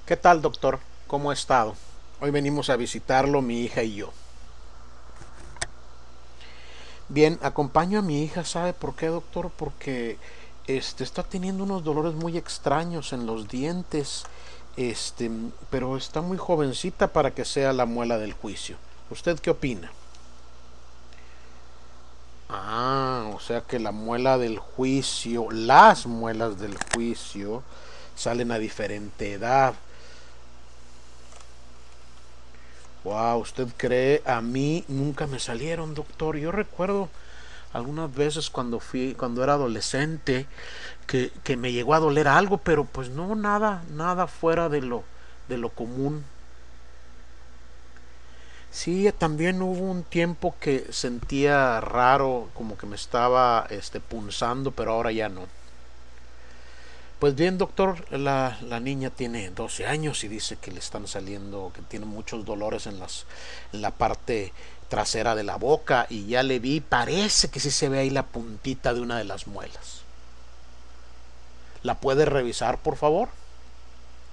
¿Qué tal, doctor? ¿Cómo ha estado? Hoy venimos a visitarlo mi hija y yo. Bien, acompaño a mi hija, ¿sabe por qué, doctor? Porque está teniendo unos dolores muy extraños en los dientes, este, pero está muy jovencita para que sea la muela del juicio. ¿Usted qué opina? Ah, o sea que la muela del juicio, las muelas del juicio salen a diferente edad. Wow, ¿usted cree? A mí nunca me salieron, doctor. Yo recuerdo algunas veces cuando era adolescente, que me llegó a doler algo, pero pues no, nada fuera de lo común. Sí, también hubo un tiempo que sentía raro, como que me estaba punzando, pero ahora ya no. Pues bien, doctor, la niña tiene 12 años y dice que le están saliendo, que tiene muchos dolores en la parte trasera de la boca y ya le vi, parece que sí se ve ahí la puntita de una de las muelas. ¿La puede revisar, por favor?